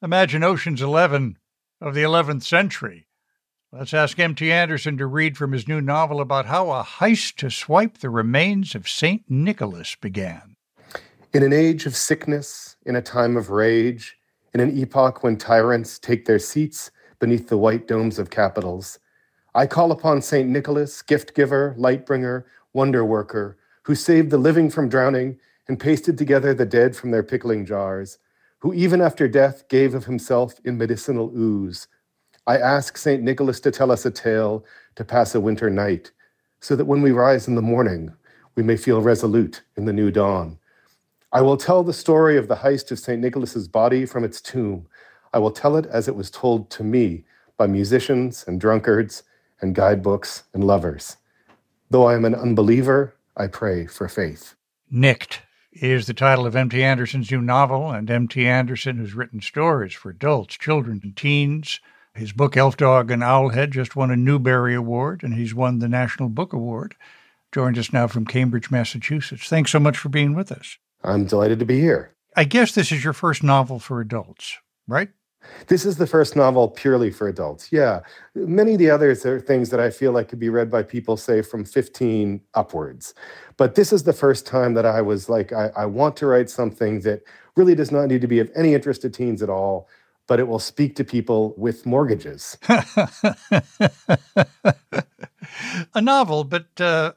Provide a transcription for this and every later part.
Imagine Ocean's 11 of the 11th century. Let's ask M.T. Anderson to read from his new novel about how a heist to swipe the remains of St. Nicholas began. In an age of sickness, in a time of rage, in an epoch when tyrants take their seats beneath the white domes of capitals, I call upon St. Nicholas, gift-giver, light-bringer, wonder-worker, who saved the living from drowning and pasted together the dead from their pickling jars, who even after death gave of himself in medicinal ooze. I ask St. Nicholas to tell us a tale to pass a winter night, so that when we rise in the morning, we may feel resolute in the new dawn. I will tell the story of the heist of St. Nicholas's body from its tomb. I will tell it as it was told to me by musicians and drunkards and guidebooks and lovers. Though I am an unbeliever, I pray for faith. Nicked is the title of M.T. Anderson's new novel, and M.T. Anderson has written stories for adults, children, and teens. His book, Elf Dog and Owlhead, just won a Newbery Award, and he's won the National Book Award. Joined us now from Cambridge, Massachusetts. Thanks so much for being with us. I'm delighted to be here. I guess this is your first novel for adults, right? This is the first novel purely for adults, yeah. Many of the others are things that I feel like could be read by people, say, from 15 upwards. But this is the first time that I was like, I want to write something that really does not need to be of any interest to teens at all, but it will speak to people with mortgages. A novel, but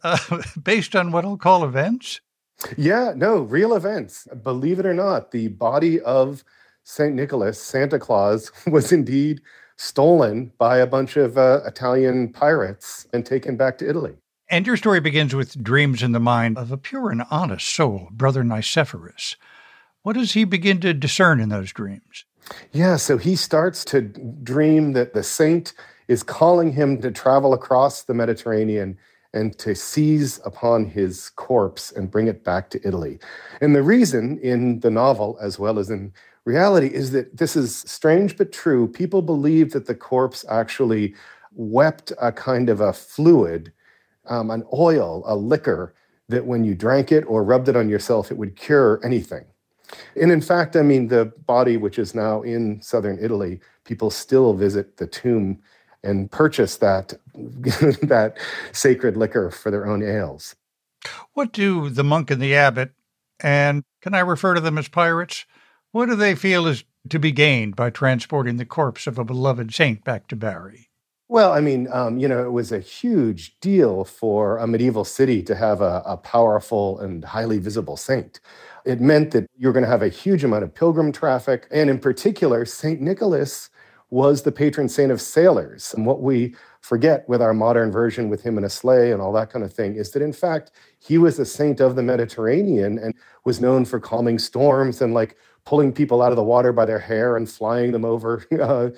based on what I'll call events? Yeah, no, real events. Believe it or not, the body of St. Nicholas, Santa Claus, was indeed stolen by a bunch of Italian pirates and taken back to Italy. And your story begins with dreams in the mind of a pure and honest soul, Brother Nicephorus. What does he begin to discern in those dreams? Yeah, so he starts to dream that the saint is calling him to travel across the Mediterranean and to seize upon his corpse and bring it back to Italy. And the reason in the novel, as well as in reality, is that this is strange but true. People believe that the corpse actually wept a kind of a fluid, an oil, a liquor, that when you drank it or rubbed it on yourself, it would cure anything. And in fact, I mean, the body, which is now in southern Italy, people still visit the tomb and purchase that, that sacred liquor for their own ales. What do the monk and the abbot, and can I refer to them as pirates, what do they feel is to be gained by transporting the corpse of a beloved saint back to Bari? Well, I mean, it was a huge deal for a medieval city to have a powerful and highly visible saint. It meant that you're going to have a huge amount of pilgrim traffic. And in particular, St. Nicholas was the patron saint of sailors. And what we forget with our modern version with him in a sleigh and all that kind of thing is that, in fact, he was a saint of the Mediterranean and was known for calming storms and like pulling people out of the water by their hair and flying them over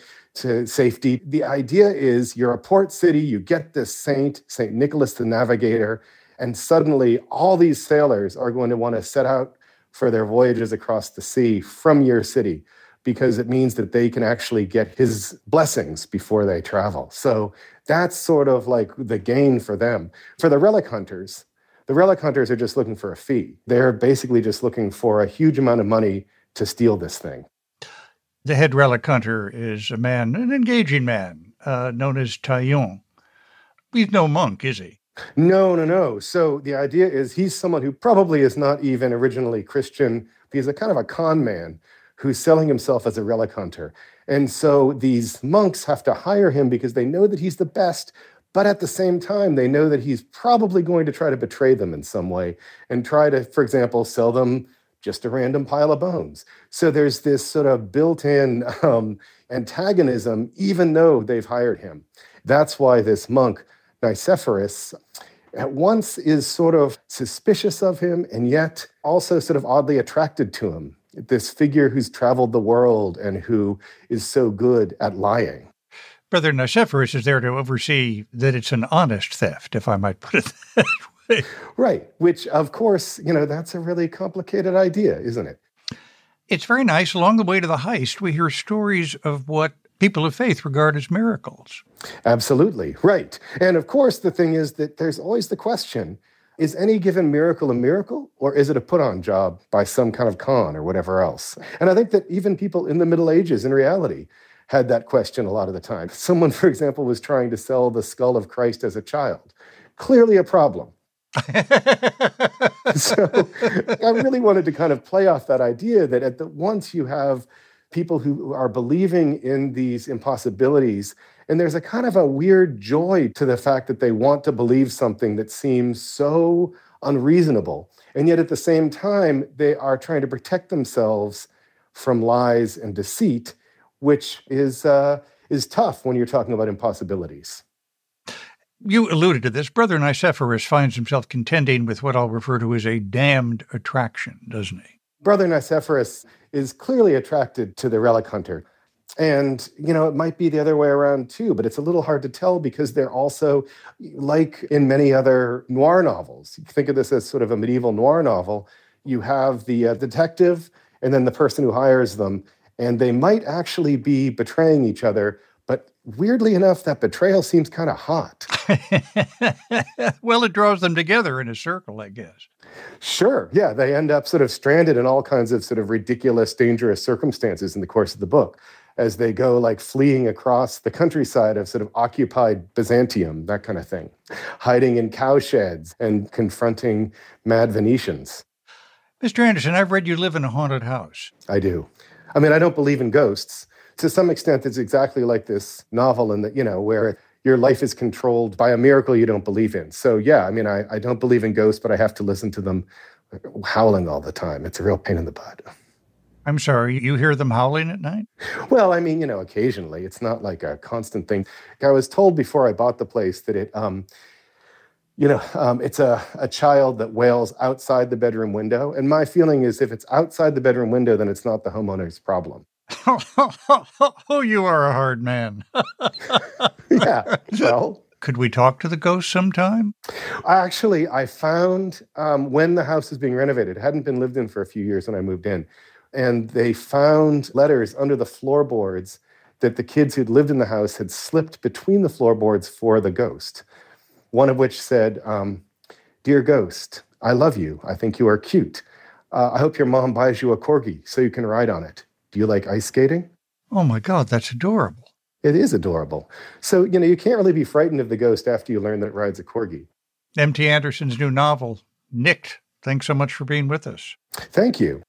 to safety. The idea is you're a port city, you get this saint, St. Nicholas the Navigator, and suddenly all these sailors are going to want to set out for their voyages across the sea from your city, because it means that they can actually get his blessings before they travel. So that's sort of like the gain for them. For the relic hunters are just looking for a fee. They're basically just looking for a huge amount of money to steal this thing. The head relic hunter is an engaging man, known as Taillon. He's no monk, is he? No. So the idea is he's someone who probably is not even originally Christian. He's a kind of a con man who's selling himself as a relic hunter. And so these monks have to hire him because they know that he's the best, but at the same time, they know that he's probably going to try to betray them in some way and try to, for example, sell them just a random pile of bones. So there's this sort of built-in antagonism, even though they've hired him. That's why this monk, Nicephorus, at once is sort of suspicious of him and yet also sort of oddly attracted to him. This figure who's traveled the world and who is so good at lying. Brother Nicephorus is there to oversee that it's an honest theft, if I might put it that way. Right, which, of course, that's a really complicated idea, isn't it? It's very nice. Along the way to the heist, we hear stories of what people of faith regard as miracles. Absolutely, right. And of course, the thing is that there's always the question, Is any given miracle a miracle, or is it a put-on job by some kind of con or whatever else? And I think that even people in the Middle Ages, in reality, had that question a lot of the time. Someone, for example, was trying to sell the skull of Christ as a child. Clearly a problem. So I really wanted to kind of play off that idea that once you have people who are believing in these impossibilities, and there's a kind of a weird joy to the fact that they want to believe something that seems so unreasonable. And yet at the same time, they are trying to protect themselves from lies and deceit, which is tough when you're talking about impossibilities. You alluded to this. Brother Nicephorus finds himself contending with what I'll refer to as a damned attraction, doesn't he? Brother Nicephorus is clearly attracted to the relic hunter. And, it might be the other way around too, but it's a little hard to tell because they're also, like in many other noir novels, you think of this as sort of a medieval noir novel, you have the detective and then the person who hires them, and they might actually be betraying each other. But weirdly enough, that betrayal seems kind of hot. Well, it draws them together in a circle, I guess. Sure. Yeah, they end up sort of stranded in all kinds of sort of ridiculous, dangerous circumstances in the course of the book as they go like fleeing across the countryside of sort of occupied Byzantium, that kind of thing, hiding in cowsheds and confronting mad Venetians. Mr. Anderson, I've read you live in a haunted house. I do. I mean, I don't believe in ghosts. To some extent, it's exactly like this novel in that, where your life is controlled by a miracle you don't believe in. So, yeah, I mean, I don't believe in ghosts, but I have to listen to them howling all the time. It's a real pain in the butt. I'm sorry, you hear them howling at night? Well, I mean, occasionally. It's not like a constant thing. I was told before I bought the place that it's a child that wails outside the bedroom window. And my feeling is if it's outside the bedroom window, then it's not the homeowner's problem. Oh, you are a hard man. Yeah, well. Could we talk to the ghost sometime? I found when the house was being renovated, it hadn't been lived in for a few years when I moved in, and they found letters under the floorboards that the kids who'd lived in the house had slipped between the floorboards for the ghost. One of which said, "Dear ghost, I love you. I think you are cute. I hope your mom buys you a corgi so you can ride on it. Do you like ice skating?" Oh my God, that's adorable. It is adorable. So, you can't really be frightened of the ghost after you learn that it rides a corgi. M.T. Anderson's new novel, Nicked. Thanks so much for being with us. Thank you.